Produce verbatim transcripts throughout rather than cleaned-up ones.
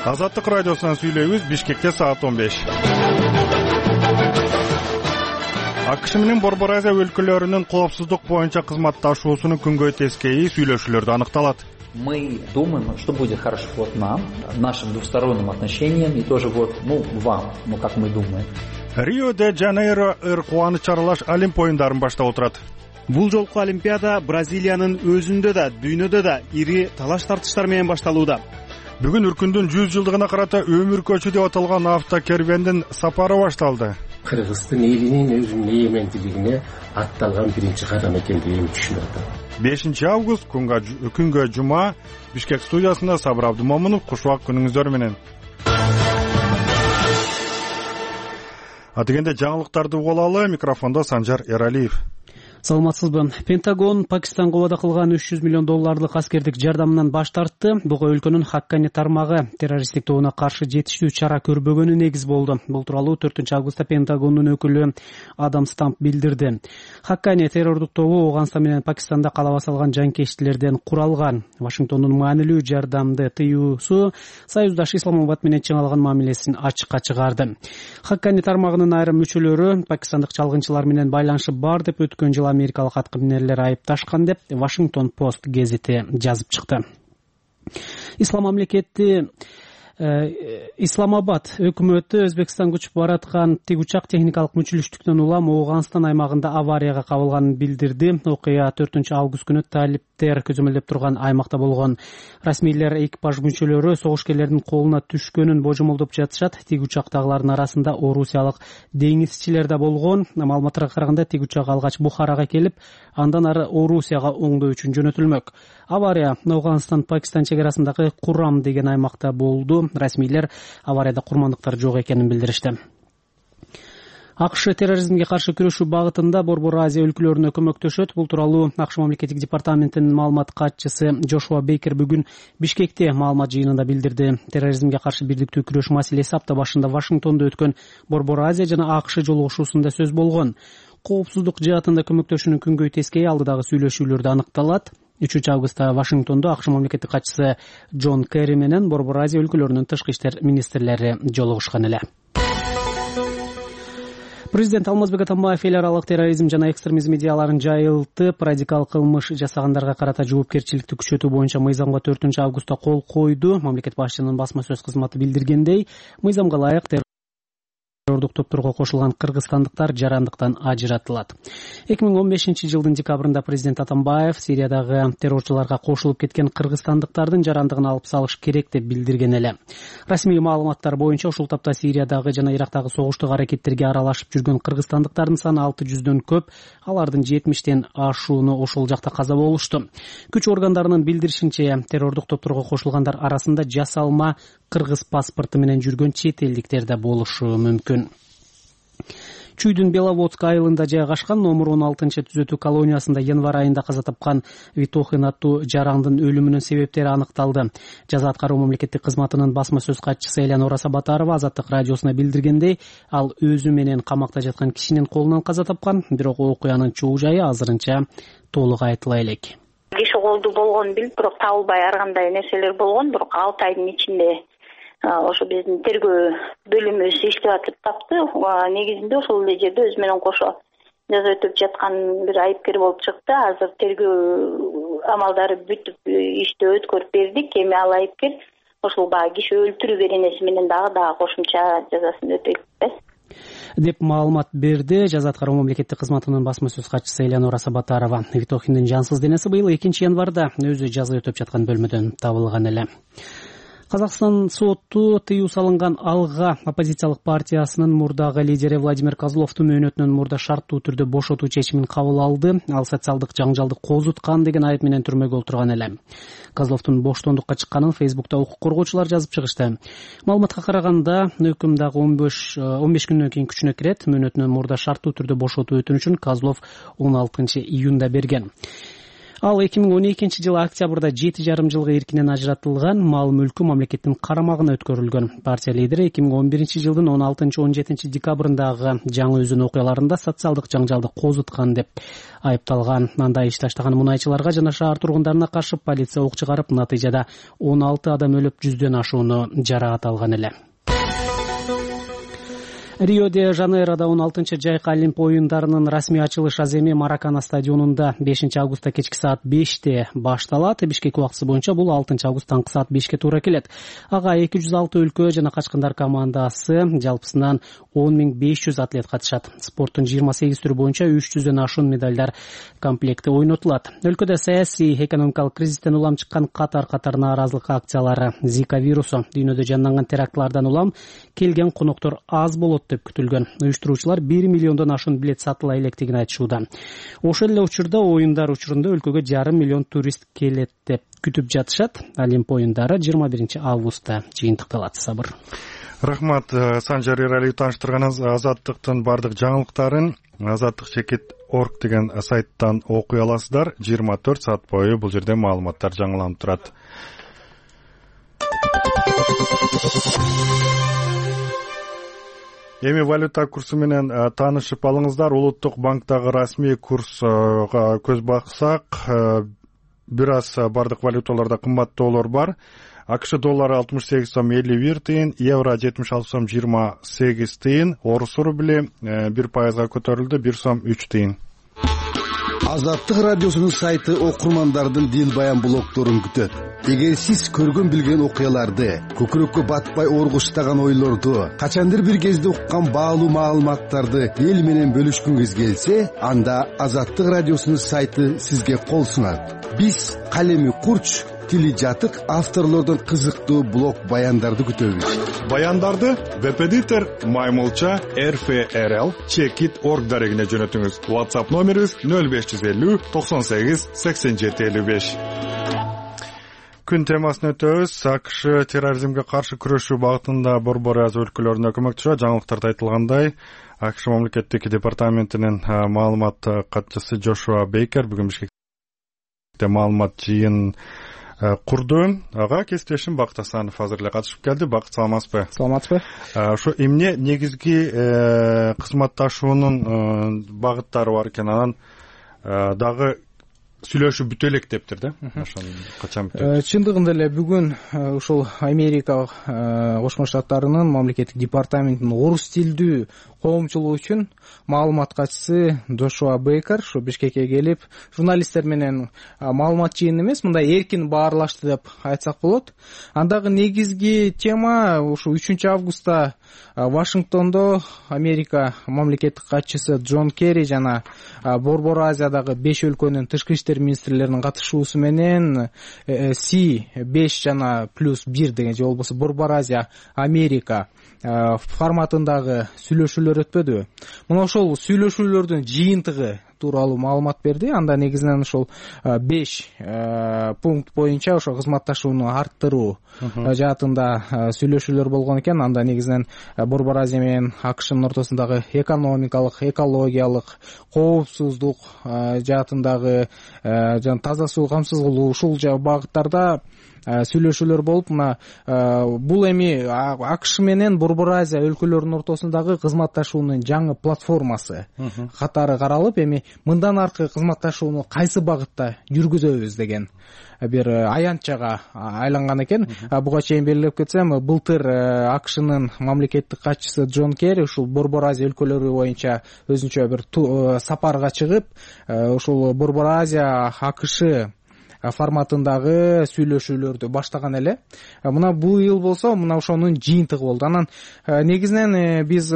Азаттык радиосунан сүйлөйбүз. Бишкекте саат он беш. АКШ менен Борбор Азия өлкөлөрүнүн коопсуздук боюнча кызматташуусунун күнгөй тескейи сүйлөшүүлөрдө аныкталат. Мы думаем, что будет хорошо вот нам, нашим двусторонним отношениям и тоже вот, ну, вам, ну, как мы думаем. Рио-де-Жанейро ыр кубаныч аралаш Олимп оюндарын баштап отурат. Бул жолку Олимпиада Бразилиянын өзүндө да, дүйнөдө да ири талаш тартыштар менен башталууда. Бүгүн Үркүндүн жүз жылдыгына карата өмүр көчү деп аталган автокербендин сапары башталды. Кыргыздын элинин өзүнүн эгемендүүлүгүнө атталган биринчи кадам экендигин түшүнүп атам. бешинчи август күнгө жума Бишкек студиясында Сабыр Абдымомунов. Кушубак күнүңүздөр менен. Атыгенде жаңылыктарды угулалы. Микрофондо Санжар Эралиев. Саламатсызбы. Пентагон Пакистанга убада кылган үч жүз миллион долларлык аскердик жардамынан баш тартты. Буга өлкөнүн Хаккани тармагы террористтик тобуна каршы жетиштүү чара көрбөгөнү негиз болду. Бул тууралуу төртүнчү августта Пентагондун өкүлү Адам Стамп билдирди. Хаккани террордук тобу Ооганстан менен Пакистанда калаба салган жанкечтилерден куралган. Вашингтондун маанилүү жардамды тыюусу Союздаш Исламабад менен чың алган мамилесин ачыкка чыгарды. Хаккани тармагынын айрым мүчөлөрү Пакистандык чалгынчылар менен байланышы бар деп өткөн жыл америкалык аткаминерлер айыпташкан деп Вашингтон Пост гезити жазып чыкты. Ислам мамлекети Исламабад өкмөтү Өзбекстан көчүп бараткан тик учак техникалык мүчүлүштүктөн улам Ооганстан аймагында аварияга кабылганын билдирди. Окуя төртүнчү август күнү талиптер көзөмөлдөп турган аймакта болгон. Расмийлер экипаж мүчөлөрү согушкерлердин колуна түшкөнүн божомолдоп жатышат. Тик учактагылардын арасында орусиялык деңизчилер да болгон. Маалыматтарга караганда тик учак алгач Бухарага келип, андан ары Орусияга оңдоо үчүн жөнөтүлмөк. Авария Ооганстан-Пакистан чек арасындагы Курам деген аймакта болду. Расмийлер аварияда курмандыктар жок экенин билдиришти. АКШ терроризмге каршы күрөшүү багытында Борбор Азия өлкөлөрүнө көмөктөшөт. Бул тууралуу АКШ мамлекеттик департаментинин маалымат катчысы Джошуа Бейкер бүгүн Бишкекте маалымат жыйынында билдирди. Терроризмге каршы бирдиктүү күрөш маселеси апта башында Вашингтондо өткөн Борбор Азия жана АКШ жолугушуусунда сөз болгон. Коопсуздук жаатында көмөктөшүүнүн күнгөй тескейи алдыдагы сүйлөшүүлөрдө аныкталат. үчүнчү августта Вашингтондо АКШ мамлекеттик катчысы Джон Керри менен Борбор Азия өлкөлөрүнүн тышкы иштер министрлери жолугушкан эле. Президент Алмазбек Атамбаев эл аралык терроризм жана экстремизм идеяларын жайылтып, радикал кылмыш жасагандарга карата жоопкерчиликти күчөтүү боюнча мыйзамга төртүнчү августта кол койду. Мамлекет башчынын басма сөз кызматы билдиргендей, мыйзамга ылайык террордук топторго кошулган кыргызстандыктар жарандыктан ажыратылат. эки миң он бешинчи жылдын декабрында президент Атамбаев Сириядагы террорчуларга кошулуп кеткен кыргызстандыктардын жарандыгын алып салыш керек деп билдирген эле. Расмий маалыматтар боюнча ушул тапта Сириядагы жана Ирактагы согуштук аракеттерге аралашып жүргөн кыргызстандыктардын саны алты жүздөн көп, алардын жетимиштен ашууну ошол жакта каза болушту. Күч органдарынын билдиришинче, террордук топторго кошулгандар арасында жасалма кыргыз паспорту менен жүргөн чет элдиктер да болушу мүмкүн. Чүйдүн Беловодск айылында жайгашкан номер он алтынчы түзөтүү колониясында январь айында каза тапкан Витохин аттуу жарандын өлүмүнүн себептери аныкталды. Жаза аткаруу мамлекеттик кызматынын басма сөз катчысы Элянора Сабатарова Азаттык радиосуна билдиргендей, ал өзү менен камакта жаткан кишинин колунан каза тапкан, бирок окуянын чоо жайы азырынча толук айтыла элек. Киши колду болгонун билип, бирок табылбай ар кандай нерселер болгон, бирок алты айдын ичинде ошо биздин тергөө бөлүмүбүз иштеп атып тапты. Негизинде ошол эле жерде өзү менен кошо жаза өтөп жаткан бир айыпкер болуп чыкты. Азыр тергөө амалдары бүтүп ишти өткөрүп бердик. Эми ал айыпкер ошол баягы киши өлтүрүү беренеси менен дагы дагы кошумча жазасын өтөйт деп маалымат берди жаза аткаруу мамлекеттик кызматынын басма сөз катчысы Элянора Сабатарова. Витохиндин жансыз денеси быйыл экинчи январда өзү жаза өтөп жаткан бөлмөдөн табылган эле. Казакстан соту тыюу салынган Алга оппозициялык партиясынын мурдагы лидери Владимир Козловду мөөнөтүнөн мурда шарттуу түрдө бошотуу чечимин кабыл алды. Ал социалдык жаңжалды козуткан деген айып менен түрмөгө олтурган эле. Козловдун боштондукка чыкканын Фейсбукта укук коргоочулар жазып чыгышты. Маалыматка караганда, өкүм дагы он беш күндөн кийин күчүнө кирет. Мөөнөтүнөн мурда шарттуу түрдө бошотуу өтүнүчүн Козлов он алтынчы июнда берген. Ал эки миң он экинчи жылы октябрда жети жарым жылга эркинен ажыратылган мал мүлкү мамлекеттин карамагына өткөрүлгөн. Партия лидери эки миң он биринчи жылдын он алтынчы он жетинчи декабрындагы жаңы өзөн окуяларында социалдык жаңжалды козуткан деп айыпталган. Анда иш таштаган мунайчыларга жана шаар тургундарына каршы полиция ок чыгарып, натыйжада он алты адам өлүп, жүздөн ашууну жаракат алган эле. Рио-де-Жанейродо он алтынчы жайкы Олимп оюндарынын расмий ачылыш аземи Маракана стадионунда бешинчи августта кечки саат беште башталат. Бишкек убактысы боюнча бул алтынчы август таңкы саат бешке туура келет. Ага эки жүз алты өлкө жана качкындар командасы, жалпысынан он миң беш жүз атлет катышат. Спорттун жыйырма сегиз түрү боюнча үч жүздөн ашуун медалдар комплекти ойнотулат. Өлкөдө саясий, экономикалык кризистен улам чыккан катар-катар нааразылык акциялары, Зика вирусу, дүйнөдө жанданган терактлардан улам келген коноктор аз болот деп күтүлгөн. Уюштуруучулар бир миллиондон ашуун билет сатыла электигин айтышууда. Ошол эле учурда оюндар учурунда өлкөгө жарым миллион турист келет деп күтүп жатышат. Олимп оюндары жыйырма биринчи августта жыйынтыкталат. Сабыр. Рахмат, Санжар Эралиев тааныштырганыңыз. Азаттыктын бардык жаңылыктарын азаттык чекит орг деген сайттан окуй аласыздар. жыйырма төрт саат бою бул жерде маалыматтар жаңыланып турат. Эми валюта курсу менен таанышып алыңыздар. Улуттук банктагы расмий курска көз баксак, бир аз бардык валюталарда кымбаттоолор бар. АКШ доллары алтымыш сегиз сом элүү бир тыйын, евро жетимиш алты сом жыйырма сегиз тыйын, орус рубли бир пайызга көтөрүлдү, бир сом үч тыйын. Азаттык радиосунун сайты окурмандардын дил баян блогдорун күтөт. Эгер сиз көргөн билген окуяларды, көкүрөккө батпай оргуштаган ойлорду, качандыр бир кезде уккан баалуу маалыматтарды эл менен бөлүшкүңүз келсе, анда Азаттык радиосунун сайты сизге кол сунат. Биз калеми курч, тили жатык авторлордон кызыктуу блог баяндарды күтөбүз. Баяндарды веб-эдитор Маймылча эр эф эр эл чекит орг дарегине жөнөтүңүз. WhatsApp номерибиз нөл беш жүз элүү токсон сегиз сексен жети элүү беш. Күн темасын өтөбүз. АКШ терроризмге каршы күрөшүү багытында Борбор Азия өлкөлөрүнө көмөкчү. Жаңылыктарда айтылгандай, АКШ мамлекеттик департаментинин маалымат катчысы Джошуа Бейкер бүгүн Бишкекте маалымат жыйын курду. Ага кесиптешим Бакыт Асанов азыр эле катышып келди. Бакыт, саламатсызбы? Саламатсызбы? Ошо эмне негизги кызматташуунун багыттары бар экен, анан дагы сүйлөшүү бүтө элек дептир да. Ошону качан бүтөт? Чындыгында эле бүгүн ушул Америка Кошмо Штаттарынын мамлекеттик департаментинин орус тилдүү коомчулугу үчүн маалымат катчысы Джошуа Бейкер ушу Бишкекке келип, журналисттер менен маалымат жыйын эмес, мындай эркин баарлашты деп айтсак болот. Андагы негизги тема ушу үчүнчү августта Вашингтондо Америка мамлекеттик катчысы Джон Керри жана Борбор Азиядагы беш өлкөнүн тышкы иштер министрлеринин катышуусу менен Си беш жана плюс бир деген же болбосо Борбор Азия Америка форматындагы сүйлөшүүлөр өтпөдүбү? Мына ошол сүйлөшүүлөрдүн жыйынтыгы тууралуу маалымат берди. Анда негизинен ошол беш пункт боюнча ошо кызматташууну арттыруу жаатында сүйлөшүүлөр болгон экен. Анда негизинен Борбор Азия менен АКШнын ортосундагы экономикалык, экологиялык, коопсуздук жаатындагы жана таза суу камсыз кылуу ушул багыттарда сүйлөшүүлөр болуп, мына бул эми АКШ менен Борбор Азия өлкөлөрүнүн ортосундагы кызматташуунун жаңы платформасы катары каралып, эми мындан аркы кызматташууну кайсы багытта жүргүзөбүз деген бир аянтчага айланган экен. Буга чейин белгилеп кетсем, былтыр АКШнын мамлекеттик катчысы Джон Керри ушул Борбор Азия өлкөлөрү боюнча өзүнчө бир сапарга чыгып, ушул Борбор Азия АКШ форматындагы сүйлөшүүлөрдү баштаган эле. Мына бул ел болсо, мына ошонун жыйынтыгы болду. Анан негизинен биз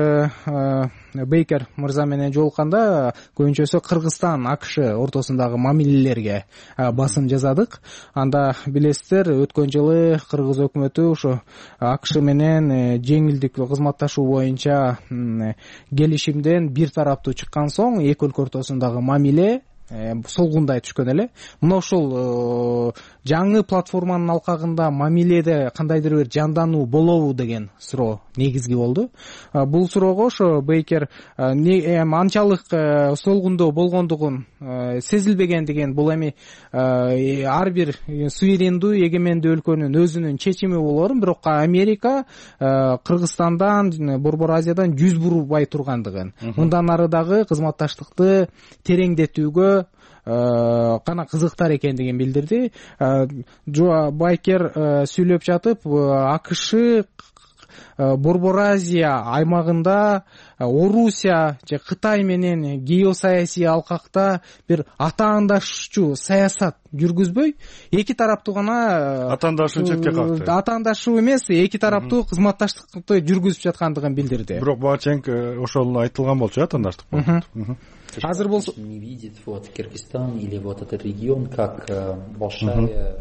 Бейкер мырза менен жолукканда көбүнчөсү Кыргызстан АКШ ортосундагы мамилелерге басым жазадык. Анда билесиздер, өткөн жылы Кыргыз өкмөтү ошо АКШ менен жеңилдиктүү кызматташуу боюнча келишимден бир тараптуу чыккан соң эки өлкө ортосундагы мамиле солгундай түшкөн эле. Мына ошол жаңы платформанын алкагында мамиледе кандайдыр бир жандануу болобу деген суроо негизги болду. Бул суроого ошо Бейкер анчалык солгундоо болгондугун сезилбегендигин, бул эми ар бир суверендүү эгемендүү өлкөнүн өзүнүн чечими болорун, бирок Америка Кыргызстандан, Борбор Азиядан жүз бурбай тургандыгын, мындан ары дагы кызматташтыкты тереңдетүүгө кана кызыктар экендигин билдирди. Джо Байкер сүйлөп жатып, АКШ Борбор Азия аймагында Орусия же Кытай менен геосаясий алкакта бир атаандашчу саясат жүргүзбөй, эки тараптуу гана атаандашуу четке какты. Атаандашуу эмес, эки тараптуу кызматташтыкты жүргүзүп жаткандыгын билдирди. Бирок бага чейин ошол айтылган болчу, атаандаштык болчу. Азыр болсо не видит вот Кыргызстан или вот этот регион как большая.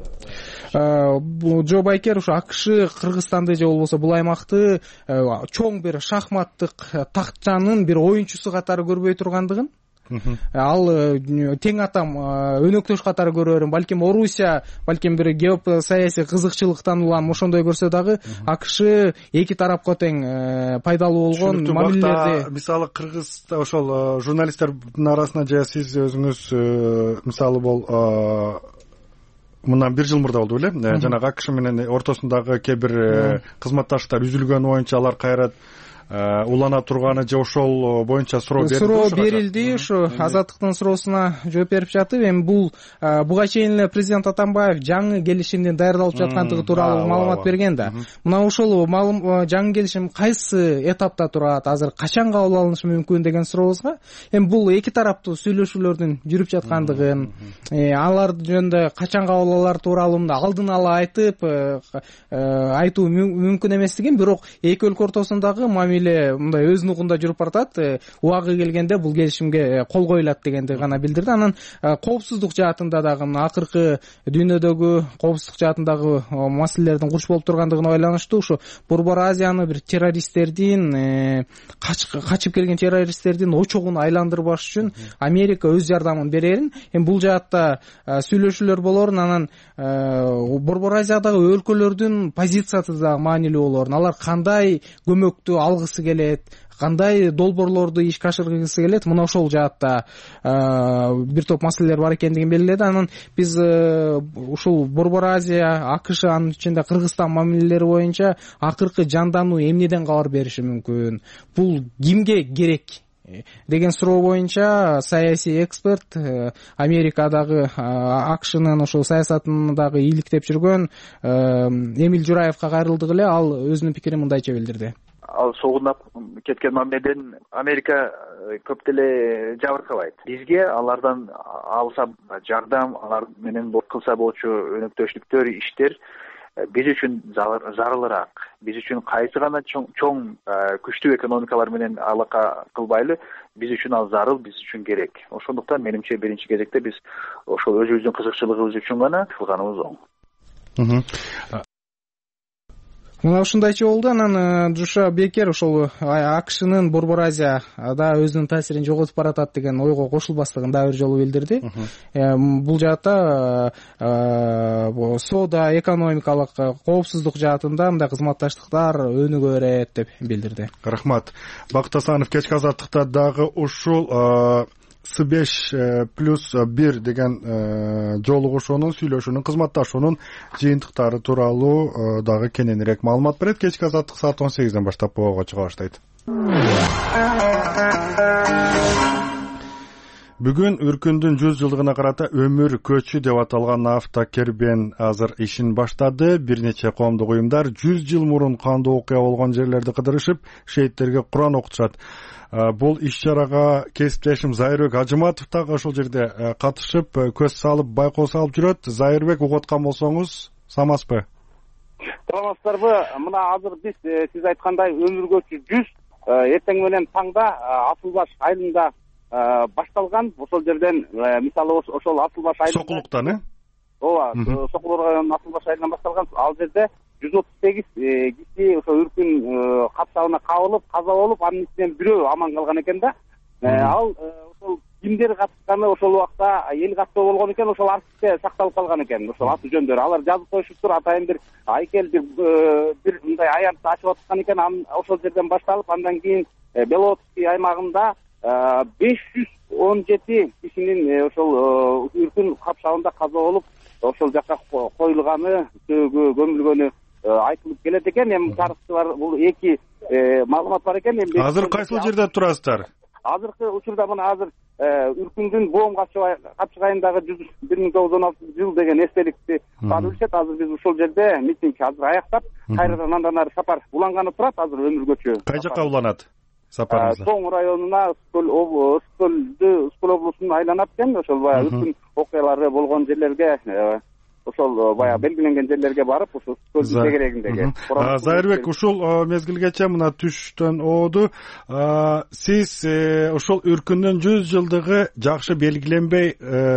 Джо Байкер ушу АКШ Кыргызстанды же болбосо бул аймакты чоң бир шахматтык такчанын бир оюнчусу катары көрбөй тургандыгын, ал тең атам өнөктөш катары көрөрүн, балким Орусия, балким бир геосаясий кызыкчылыктан улам ошондой көрсө дагы АКШ эки тарапка тең пайдалуу болгон мамилелерди. Мисалы Кыргызда ошол журналисттердин арасында же сиз өзүңүз мисалы бол мындан бир жыл мурда болду беле, жанагы АКШ менен ортосундагы кээ бир кызматташтыктар үзүлгөн боюнча алар кайра улана турганы же ошол боюнча суроо берилди. Суроо берилди, ушу Азаттыктын суроосуна жооп берип жатып, эми бул буга чейин эле президент Атамбаев жаңы келишимдин даярдалып жаткандыгы тууралуу маалымат берген да. Мына ошол жаңы келишим кайсы этапта турат, азыр качан кабыл алынышы мүмкүн деген сурообузга, эми бул эки тараптуу сүйлөшүүлөрдүн жүрүп жаткандыгын, алар жөнүндө качан кабыл алар тууралуу алдын ала айтып айтуу мүмкүн эместигин, бирок эки өлкө ортосундагы мамиле мындай өз нугунда жүрүп баратат, убагы келгенде бул келишимге кол коюлат дегенди гана билдирди. Анан коопсуздук жаатында дагы акыркы дүйнөдөгү коопсуздук жаатындагы маселелердин курч болуп тургандыгына байланыштуу ушу Борбор Азияны бир террористтердин, качып келген террористтердин очогуна айландырбаш үчүн Америка өз жардамын берерин, эми бул жаатта сүйлөшүүлөр болорун, анан Борбор Азиядагы өлкөлөрдүн позициясы да маанилүү болорун, алар кандай көмөктү алгысы келет, кандай долбоорлорду ишке ашыргысы келет, мына ошол жаатта бир топ маселелер бар экендигин белгиледи. Анан биз ушул Борбор Азия, АКШ, анын ичинде Кыргызстан мамилелери боюнча акыркы жандануу эмнеден кабар бериши мүмкүн, бул кимге керек деген суроо боюнча саясий эксперт, Америкадагы АКШнын ошол саясатындагы ийгиликтеп жүргөн Эмиль Жураевга кайрылдык эле, ал өзүнүн пикирин мындайча билдирди. Ал согунап кеткен мамиледен Америка көп деле жабыркабайт. Бизге алардан алса жардам, алар менен кылса болчу өнөктөштүктөр, иштер биз үчүн зарылыраак. Биз үчүн кайсы гана чоң күчтүү экономикалар менен алака кылбайлы, биз үчүн ал зарыл, биз үчүн керек. Ошондуктан менимче биринчи кезекте биз ошол өзүбүздүн кызыкчылыгыбыз үчүн гана кылганыбыз оң. Мына ушундайча болду. Анан Жуша Бекер ошол АКШнын Борбор Азияда өзүнүн таасирин жоготуп баратат деген ойго кошулбастыгын дагы бир жолу билдирди. Бул жаатта соода, экономикалык коопсуздук жаатында мындай кызматташтыктар өнүгө берет деп билдирди. Рахмат. Бакыт Асанов, кечки азаттыкта дагы ушул С беш плюс бир деген жолугушуунун, сүйлөшүүнүн, кызматташуунун жыйынтыктары тууралуу дагы кененирээк маалымат берет. Кечки азаттык саат он сегизден баштап боого чыга баштайт. Бүгүн Үркүндүн жүз жылдыгына карата өмүр көчү деп аталган автокербен азыр ишин баштады. Бир нече коомдук уюмдар жүз жыл мурун кандуу окуя болгон жерлерди кыдырышып, шейттерге Куран окутушат. Бул иш-чарага кесиптешим Зайырбек Ажыматов дагы ошол жерде катышып, көз салып, байкоо салып жүрөт. Зайырбек, угуп аткан болсоңуз, самазбы? Саламатсыздарбы? Мына азыр биз сиз айткандай өмүр көчү жүз эртең менен таңда Асылбаш айылында башталган. Ошол жерден мисалы ошол Асылбаш айылында Сокулуктан, э? Ооба, Сокулук районунун Асылбаш айылынан башталган. Ал жерде жүз отуз сегиз киши ошо үркүн капсагына кабылып, каза болуп, анын ичинен бирөө аман калган экен да. Ал ошол кимдер катышканы ошол убакта эл каттоо болгон экен, ошол архивде сакталып калган экен, ошол аты жөндөрү. Алар жазып коюшуптур, атайын бир айкел бир бир мындай аянтты ачып аткан экен, ошол жерден башталып, андан кийин Беловодский аймагында беш жүз он жети кишинин ошол үркүн капшагында каза болуп, ошол жакка коюлганы, сөөгө көмүлгөнү айтылып келет экен. Эми тарыхчылар бул эки маалымат бар экен. Азыр кайсыл жерде турасыздар? Азыркы учурда мына азыр үркүндүн Боом капчыгайындагы бир миң тогуз жүз он алтынчы жыл деген эстеликти алып билишет. Азыр биз ушул жерде митинг азыр аяктап, кайрадан андан ары сапар уланганы турат. Азыр өмүргөчө кай жакка уланат сапарыңыз? Тоң районуна, Скөл Скөл облусун айланат экен. Ошол баягы үркүн окуялары болгон жерлерге, ошол баягы белгиленген жерлерге барып, ошол Скөл тегерегиндеги. Зайырбек, ушул мезгилгече мына түштөн ооду. Сиз ошол үркүндүн жүз жылдыгы жакшы белгиленбей,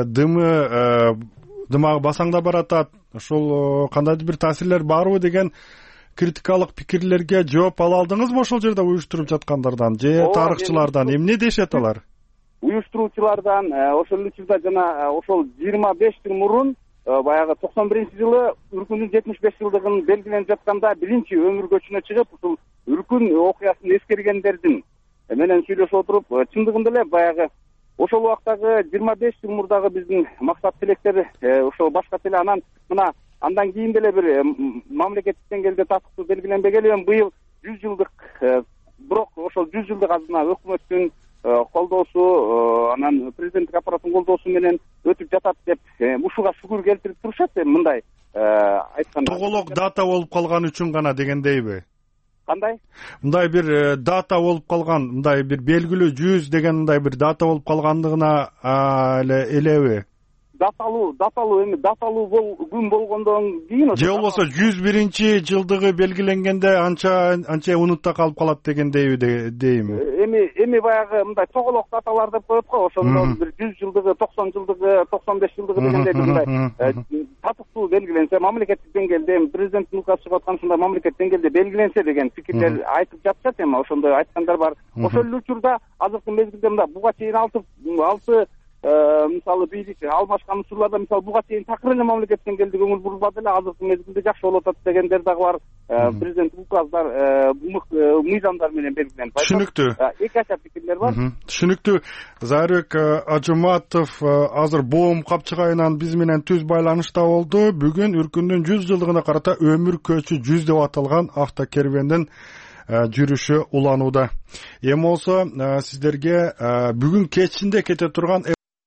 дымы дымагы басаңда баратат. Ошол кандайдыр бир таасирлер барбы деген критикалык пикирлерге жооп ала алдыңызбы ошол жерде уюштуруп жаткандардан же тарыхчылардан? Эмне дешет алар? Уюштуруучулардан ошол учурда жана ошол жыйырма беш жыл мурун, баягы токсон биринчи жылы үркүндүн жетимиш беш жылдыгын белгиленип жатканда биринчи өмүргөчүнө чыгып, ушул үркүн окуясын эскергендердин менен сүйлөшүп отуруп, чындыгында эле баягы ошол убактагы жыйырма беш жыл мурдагы биздин максат тилектер ошол башкача эле. Анан мына андан кийин деле бир мамлекеттик деңгээлде татыктуу белгиленбеген, эми быйыл жүз жылдык, бирок ошол жүз жылдык азына өкмөттүн колдоосу, анан президенттик аппараттын колдоосу менен өтүп жатат деп ушуга шүгүр келтирип турушат. Эми мындай айтканда тоголок дата болуп калган үчүн гана дегендейби? Кандай? Мындай бир дата болуп калган, мындай бир белгилүү жүз деген мындай бир дата болуп калгандыгына эле элеби? Даталуу, даталуу эми даталуу күн болгондон кийин же болбосо жүз биринчи жылдыгы белгиленгенде анча анча унутта калып калат дегендейби дейми? Эми эми баягы мындай тоголок даталар деп коет го, ошондо бир жүз жылдыгы, токсон жылдыгы, токсон беш жылдыгы дегендей мындай татыктуу белгиленсе, мамлекеттик деңгээлде эми президенттин указы чыгып аткан ушундай мамлекеттик деңгээлде белгиленсе деген пикирлер айтып жатышат. Эми ошондой айткандар бар. Ошол эле учурда азыркы мезгилде мында буга чейин алты алты мисалы бийлик алмашкан учурларда, мисалы буга чейин такыр эле мамлекеттик деңгээлде көңүл бурулбады эле, азыркы мезгилде жакшы болуп атат дегендер дагы бар. Президенттик указдар, мыйзамдар менен белгиленип. Түшүнүктүү. Эки ача пикирлер бар. Түшүнүктүү. Зайырбек Ажыматов азыр Боом капчыгайынан биз менен түз байланышта болду. Бүгүн үркүндүн жүз жылдыгына карата өмүр көчү жүз деп аталган автокерубендин жүрүшү уланууда. Эми болсо сиздерге бүгүн кечинде кете турган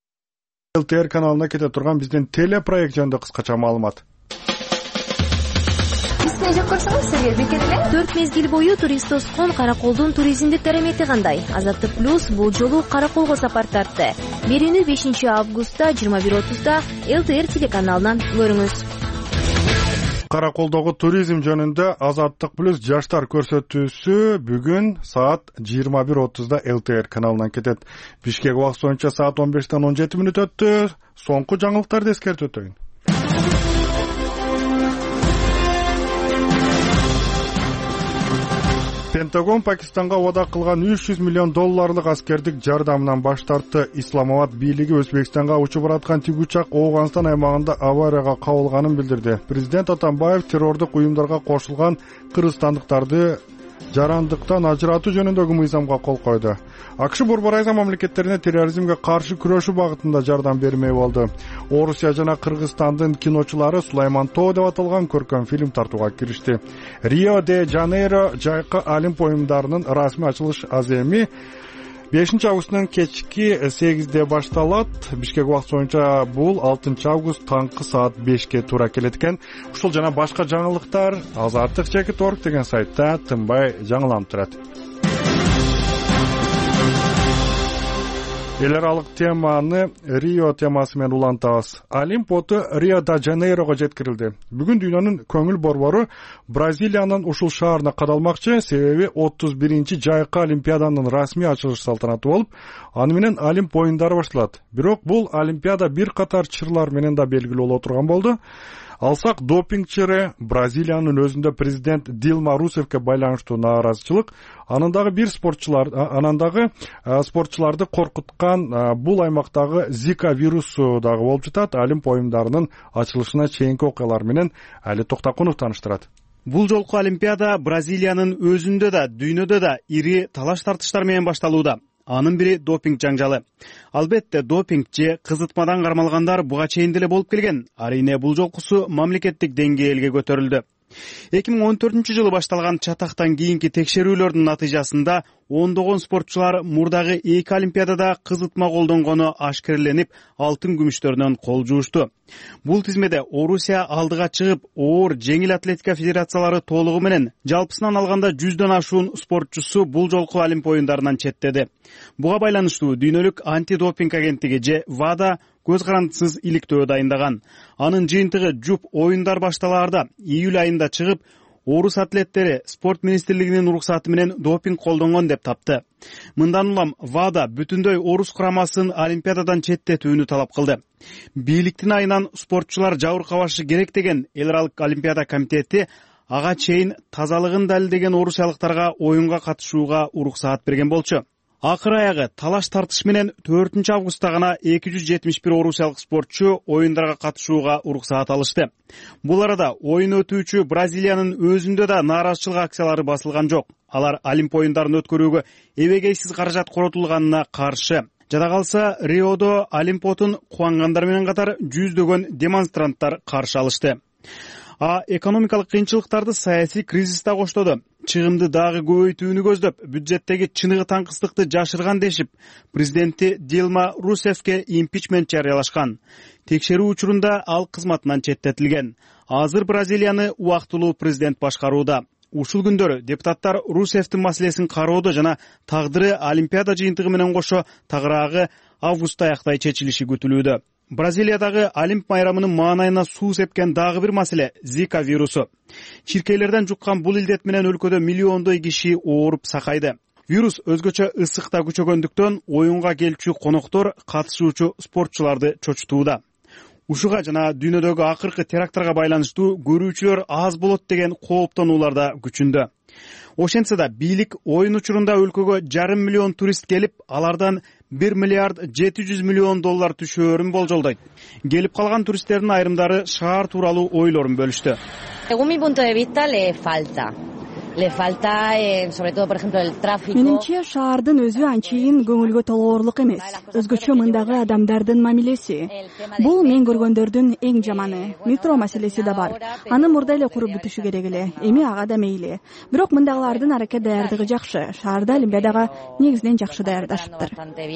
эл тэ эр каналына кете турган биздин телепроект жөнүндө кыскача маалымат. Бизди жок көрсөңүз сизге бекер эле. Төрт мезгил бою турист тоскон Караколдун туризмдик дарамети кандай? Азаттык плюс бул жолу Караколго сапар тартты. Берүүнү бешинчи августта жыйырма бир отузда эл тэ эр телеканалынан көрүңүз. Караколдогу туризм жөнүндө Азаттык плюс жаштар көрсөтүүсү бүгүн саат жыйырма бир отузда эл тэ эр каналынан кетет. Бишкек убакыты боюнча саат он бештен он жети мүнөт өттү. Соңку жаңылыктарды эскертип өтөйүн. Пентагон Пакистанга вада кылган үч жүз миллион долларлык аскердик жардамынан баш тартты. Исламабад бийлиги Өзбекстанга учуп бараткан тигучак Ооганстан аймагында аварияга кабылганын билдирди. Президент Атамбаев террордук уюмдарга кошулган кыргызстандыктарды жарандыктан ажыратуу жөнүндөгү мыйзамга кол койду. АКШ Борбор Айза мамлекеттерине терроризмге каршы күрөшүү багытында жардам бермей болду. Орусия жана Кыргызстандын киночулары Сулайман Тоо деп аталган көркөм фильм тартууга киришти. Рио де Жанейро жайкы Олимп оюндарынын расмий ачылыш аземи бешинчи августтун кечки сегизде башталат. Бишкек убакыты боюнча бул алтынчы август таңкы саат бешке туура келет экен. Ушул жана башка жаңылыктар азаттык чекит точка орг деген сайтта тынбай жаңыланып турат. Эл аралык теманы Рио темасы менен улантабыз. Олимп оту Рио де Жанейрого жеткирилди. Бүгүн дүйнөнүн көңүл борбору Бразилиянын ушул шаарына кадалмакчы, себеби отуз биринчи жайкы Олимпиаданын расмий ачылыш салтанаты болуп, аны менен Олимп оюндары башталат. Бирок бул Олимпиада бир катар чырлар менен да белгилүү боло турган болду. алсак, допингчире Бразилиянын өзүндө президент Дилма Русефке байланыштуу нааразычылык анан дагы бир спортчулар анан дагы спортчуларды коркуткан бул аймактагы Зика вирусу дагы болуп жатат. Олимп оюндарынын ачылышына чейинки окуялар менен Али Токтакунов тааныштырат. Бул жолку Олимпиада Бразилиянын өзүндө да, дүйнөдө да ири талаш тартыштар менен башталууда. Анын бири допинг жаңжалы. Албетте, допинг же кызытмадан кармалгандар буга чейин деле болуп келген. Арине бул жолкусу мамлекеттик деңгээлге көтөрүлдү. эки миң он төртүнчү жылы башталган чатактан кийинки текшерүүлөрдүн натыйжасында ондогон спортчулар мурдагы эки Олимпиадада кызытма колдонгону ашкереленип, алтын күмүштөрүнөн кол жуушту. Бул тизмеде Орусия алдыга чыгып, оор жеңил атлетика федерациялары толугу менен жалпысынан алганда жүздөн ашуун спортчусу бул жолку Олимп оюндарынан четтеди. Буга байланыштуу дүйнөлүк антидопинг агенттиги же ВАДА көз карандысыз иликтөө дайындаган. Анын жыйынтыгы жуп оюндар башталаарда июль айында чыгып, орус атлеттери спорт министрлигинин уруксаты менен допинг колдонгон деп тапты. Мындан улам ВАДА бүтүндөй орус курамасын Олимпиададан четтетүүнү талап кылды. Бийликтин айынан спортчулар жабыркабашы керек деген Эл аралык Олимпиада комитети ага чейин тазалыгын далилдеген орусиялыктарга оюнга катышууга уруксаат берген болчу. Акыры аягы талаш тартыш менен төртүнчү августта гана эки жүз жетимиш бир орусиялык спортчу оюндарга катышууга уруксаат алышты. Бул арада оюн өтүүчү Бразилиянын өзүндө да нааразычылык акциялары басылган жок. Алар Олимп оюндарын өткөрүүгө эбегейсиз каражат коротулганына каршы. Жада калса, Риодо Олимпотун кубангандар менен катар жүздөгөн демонстранттар каршы алышты. А экономикалык кыйынчылыктарды саясий кризис да коштоду. Чыгымды дагы көбөйтүүнү көздөп, бюджеттеги чыныгы таңкыстыкты жашырган дешип, президенти Дилма Русефке импичмент жарыялашкан. Текшерүү учурунда ал кызматынан четтетилген. Азыр Бразилияны убактылуу президент башкарууда. Ушул күндөрү депутаттар Русефтин маселесин кароодо жана тагдыры Олимпиада жыйынтыгы менен кошо тагыраагы августта аяктай чечилиши күтүлүүдө. Бразилиядагы Олимп майрамынын маанайына суу сепкен дагы бир маселе — Зика вирусу. Чиркейлерден жуккан бул илдет менен өлкөдө миллиондой киши ооруп сакайды. Вирус өзгөчө ысыкта күчөгөндүктөн оюнга келчү коноктор катышуучу спортчуларды чочутууда. Ушуга жана дүйнөдөгү акыркы теракттарга байланыштуу көрүүчүлөр аз болот деген кооптонуулар да күчүндө. Ошентсе да бийлик оюн учурунда өлкөгө жарым миллион турист келип, алардан бир миллиард жети жүз миллион доллар түшөөрүн болжолдойт. Келип калган туристтердин айрымдары шаар тууралуу ойлорун бөлүштү. Según mi punto de vista, le falta. Le falta, eh, sobre todo, por ejemplo, el tráfico. Менимче, шаардын өзү анчейин көңүлгө толоорлук эмес. Өзгөчө мындагы адамдардын мамилеси. Бул мен көргөндөрдүн эң жаманы. Метро маселеси да бар. Аны мурда эле куруп бүтүшү керек эле. Эми ага да мейли. Бирок мындагылардын аракет даярдыгы жакшы. Шаарда Олимпиадага негизинен жакшы даярдашыптыр.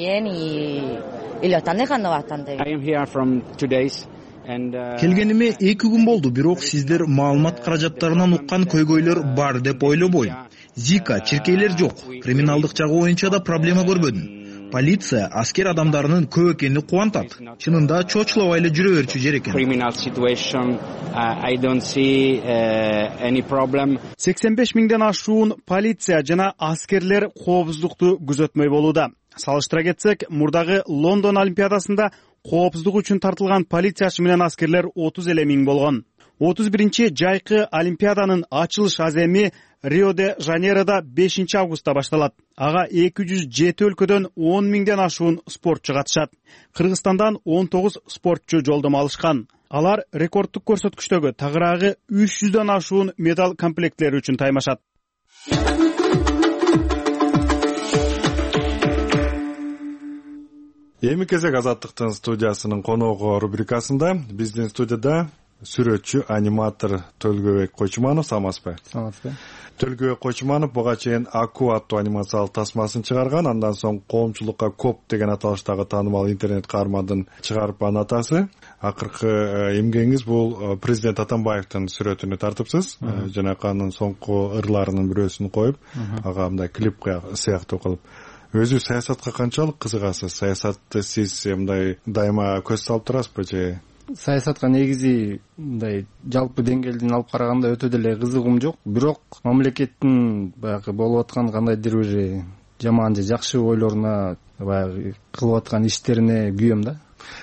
Келгениме эки күн болду, бирок сиздер маалымат каражаттарынан уккан көйгөйлөр бар деп ойлобойм. Зика, чиркейлер жок. Криминалдык жагы боюнча да проблема көрбөдүм. Полиция аскер адамдарынын көп экени кубантат. Чынында чочулабай эле жүрө берчү жер экен. сексен беш миңден ашуун полиция жана аскерлер коопсуздукту күзөтмөй болууда. Салыштыра кетсек, мурдагы Лондон Олимпиадасында коопсуздук үчүн тартылган полициячы менен аскерлер отуз эле миң болгон. отуз биринчи жайкы Олимпиаданын ачылыш аземи Рио-де-Жанейрода бешинчи августта башталат. Ага эки жүз жети өлкөдөн он миңден ашуун спортчу катышат. Кыргызстандан он тогуз спортчу жолдомо алышкан. Алар рекордтук көрсөткүчтөгү тагыраагы үч жүздөн ашуун медаль комплектлери үчүн таймашат. Эми кезек Азаттыктын студиясынын коногу рубрикасында биздин студияда сүрөтчү, аниматор Төлгөбек Койчуманов. Саламатсызбы? Саламатсызбы. Төлгөбек Койчуманов буга чейин Аку аттуу анимациялык тасмасын чыгарган, андан соң коомчулукка Коп деген аталыштагы таанымал интернет каармандын чыгарып анатасы. Акыркы эмгегиңиз бул президент Атамбаевдин сүрөтүнү тартыпсыз. Жанакы анын соңку ырларынын бирөөсүн коюп, ага мындай клип сыяктуу кылып. Өзү саясатка канчалык кызыгасыз? Саясатты сиз мындай дайыма көз салып турасызбы же? Саясатка негизи мындай жалпы деңгээлден алып караганда өтө деле кызыгым жок. Бирок мамлекеттин баягы болуп аткан кандайдыр бир жаман же жакшы ойлоруна, баягы кылып аткан иштерине күйөм да.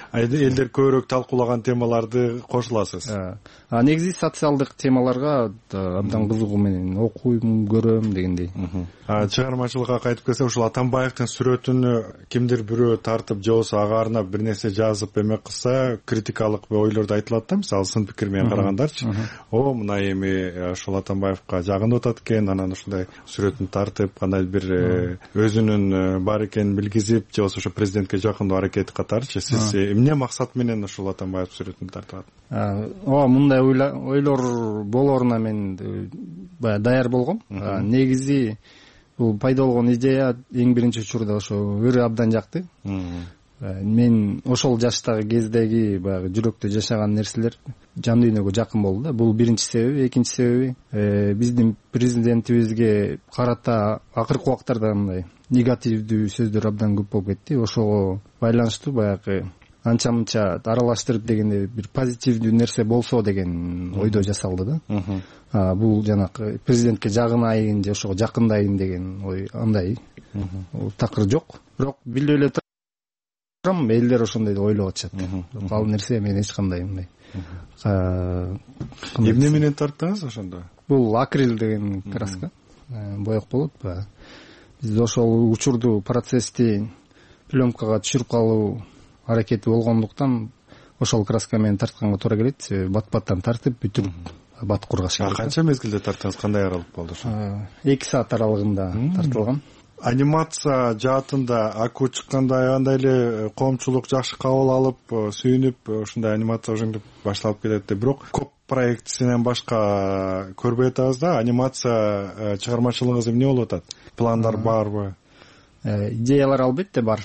элдер көбүрөөк талкуулаган темаларды кошуласыз. А негизи социалдык темаларга абдан кызыгуу менен окуйм, көрөм дегендей. Чыгармачылыкка кайтып келсе, ушул Атамбаевдин сүрөтүн кимдир бирөө тартып же болбосо ага арнап бир нерсе жазып эме кылса, критикалык ойлорду айтылат да, мисалы сын пикир менен карагандарчы. О, мына эми ушул Атамбаевка жагынып атат экен, анан ушундай сүрөтүн тартып, кандай бир өзүнүн бар экенин билгизип, же болбосо ошо президентке жакындоо аракети катарычы. Сиз эмне максат менен ушул Атамбаев сүрөтүн тартып атат? Ооба, мындай ойлор болоруна мен баягы даяр болгом. Негизи бул пайда болгон идея эң биринчи учурда ошо ыры абдан жакты. Мен ошол жаштагы кездеги баягы жүрөктө жашаган нерселер жан дүйнөгө жакын болду да. Бул биринчи себеби. Экинчи себеби биздин президентибизге карата акыркы убактарда мындай негативдүү сөздөр абдан көп болуп кетти. Ошого байланыштуу баягы анча мынча аралаштырып дегенде бир позитивдүү нерсе болсо деген ойдо жасалды да. Бул жанагы президентке жагынайын же ошого жакындайын деген ой андай такыр жок. Бирок билип эле турам, элдер ошондой деп ойлоп атышат. Ал нерсе мен эч кандай мындай. Эмне менен тарттыңыз ошондо? Бул акрил деген краска, боек болот. Биз ошол учурду процессти пленкага түшүрүп калуу аракети болгондуктан ошол краска менен тартканга туура келет. Себеби бат-баттан тартып бүтүрүп бат кургаш керек. Канча мезгилде тарттыңыз? Кандай аралык болду ошо? эки саат аралыгында тартылган. Анимация жаатында аку чыкканда андай эле коомчулук жакшы кабыл алып, сүйүнүп, ушундай анимация жөнүндө башталып кетет. Бирок коп проектисинен башка көрбөй атабыз да. Анимация чыгармачылыгыңыз эмне болуп атат? Пландар барбы? Идеялар албетте бар.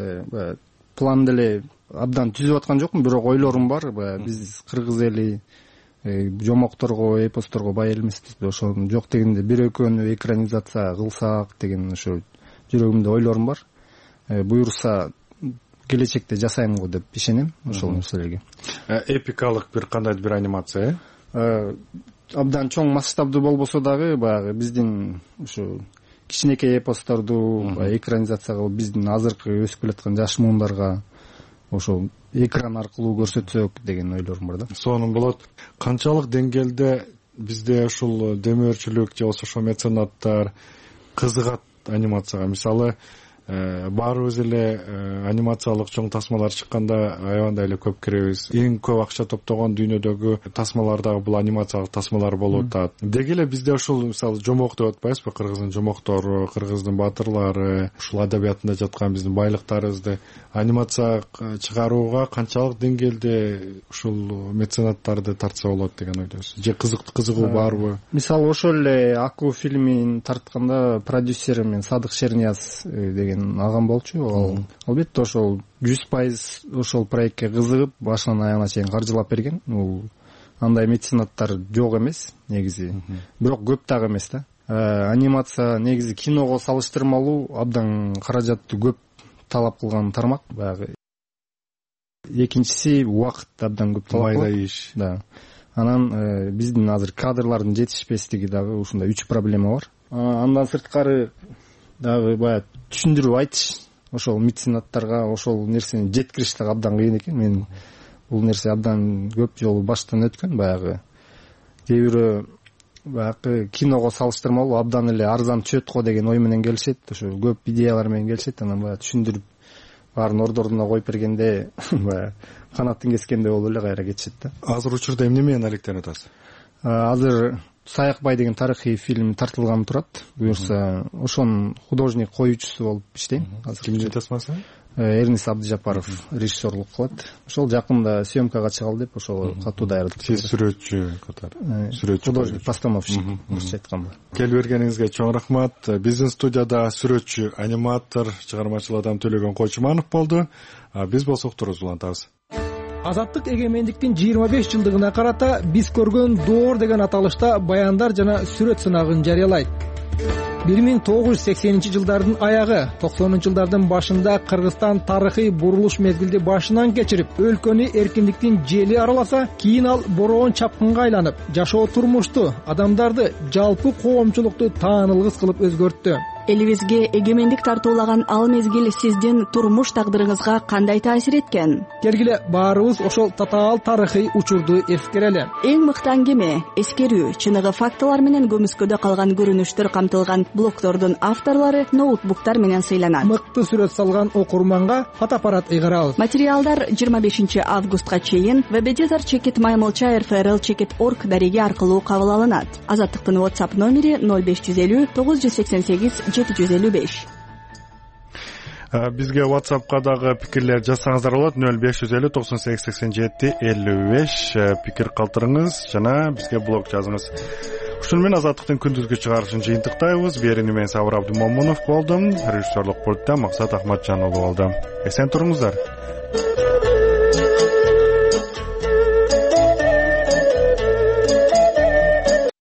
План деле абдан түзүп аткан жокмун, бирок ойлорум бар. Биз кыргыз эли жомокторго, эпосторго бай эл эмеспиз. Ошо жок дегенде бир экөөнү экранизация кылсак деген ошо жүрөгүмдө ойлорум бар. Буюрса келечекте жасайм го деп ишенем ошол нерселерге. Эпикалык бир кандайдыр бир анимация, э? Абдан чоң масштабдуу болбосо дагы баягы биздин ушу кичинекей эпосторду экранизация кылып биздин азыркы өсүп келаткан жаш муундарга ошо экран аркылуу көрсөтсөк деген ойлорум бар да. Сонун болот. Канчалык деңгээлде бизде ушул демөөрчүлүк же болбосо ошо меценаттар кызыгат анимацияга? Мисалы, баарыбыз эле анимациялык чоң тасмалар чыкканда аябандай эле көп киребиз. Эң көп акча топтогон дүйнөдөгү тасмалар дагы бул анимациялык тасмалар болуп атат. Деги эле бизде ушул мисалы жомок деп атпайбызбы? Кыргыздын жомоктору, кыргыздын батырлары, ушул адабиятында жаткан биздин байлыктарыбызды анимация чыгарууга канчалык деңгээлде ушул меценаттарды тартса болот деген ойдосуз? Же кызык кызыгуу барбы? Мисалы ошол эле Аку фильмин тартканда продюсери мен Садык Шернияз деген агам болчу. Ал албетте ошол жүз пайыз ошол проектке кызыгып башынан аягына чейин каржылап берген. Бул андай меценаттар жок эмес негизи. Бирок көп дагы эмес да. Анимация негизи киного салыштырмалуу абдан каражатты көп талап кылган тармак. Баягы экинчиси убакыт абдан көп талап кылат. Майда иш. Да. Анан биздин азыр кадрлардын жетишпестиги дагы ушундай үч проблема бар. Андан сырткары дагы баягы түшүндүрүп айтыш, ошол меценаттарга ошол нерсени жеткириш дагы абдан кыйын экен. Мен бул нерсе абдан көп жолу баштан өткөн. Баягы кээ бирөө баягы киного салыштырмалуу абдан эле арзан түшөт го деген ой менен келишет. Ошо көп идеялар менен келишет. Анан баягы түшүндүрүп баарын ордоруна коюп бергенде баягы канатын кескенде болуп эле кайра кетишет да. Азыр учурда эмне менен алектенип атасыз? Азыр Саякбай деген тарыхый фильм тартылган турат. Буюрса ошонун художник коюучусу болуп иштейм. Азыр кимдин тасмасы? Эрнис Абдыжапаров режиссерлук кылат. Ошол жакында съемкага чыгалы деп ошол катуу даярдык. Сиз сүрөтчү катары. Сүрөтчү, художник, постановщик орусча айтканда. Келип бергениңизге чоң рахмат. Биздин студияда сүрөтчү, аниматор, чыгармачыл адам Төлөгөн Койчуманов болду. Биз болсо уктурубуз улантабыз. Азаттык эгемендиктин жыйырма беш жылдыгына карата биз көргөн доор деген аталышта баяндар жана сүрөт сынагын жарыялайт. бир миң тогуз жүз сексенинчи жылдардын аягы, токсонунчу жылдардын башында Кыргызстан тарыхый бурулуш мезгилди башынан кечирип, өлкөнү эркиндиктин жели араласа, кийин ал бороон чапкынга айланып, жашоо турмушту, адамдарды, жалпы коомчулукту таанылгыс кылып өзгөрттү. элибизге эгемендик тартуулаган ал мезгил сиздин турмуш тагдырыңызга кандай таасир эткен? келгиле баарыбыз ошол татаал тарыхый учурду эскерели. Эң мыкты аңгеме, эскерүү, чыныгы фактылар менен көмүскөдө калган көрүнүштөр камтылган блогдордун авторлору ноутбуктар менен сыйланат. Мыкты сүрөт салган окурманга фотоаппарат ыйгарабыз. Материалдар жыйырма бешинчи августка чейин веб-эдитор чекит маймылча эр эф эр эл чекит орг дареги аркылуу кабыл алынат. Азаттыктын WhatsApp номери ноль беш жүз элүү тогуз жүз сексен сегиз жети жүз элүү беш. Бизге WhatsApp'ка дагы пикирлер жазсаңыздар болот. ноль беш жүз элүү токсон сегиз сексен жети элүү беш пикир калтырыңыз жана бизге блог жазыңыз. Ушуну менен Азаттыктын күндүзгү чыгарылышын жыйынтыктайбыз. Берүүнү мен Сабыр Абдымомунов болдум. Режиссерлук пультта Максат Ахматжан уулу болду. Эсен туруңуздар.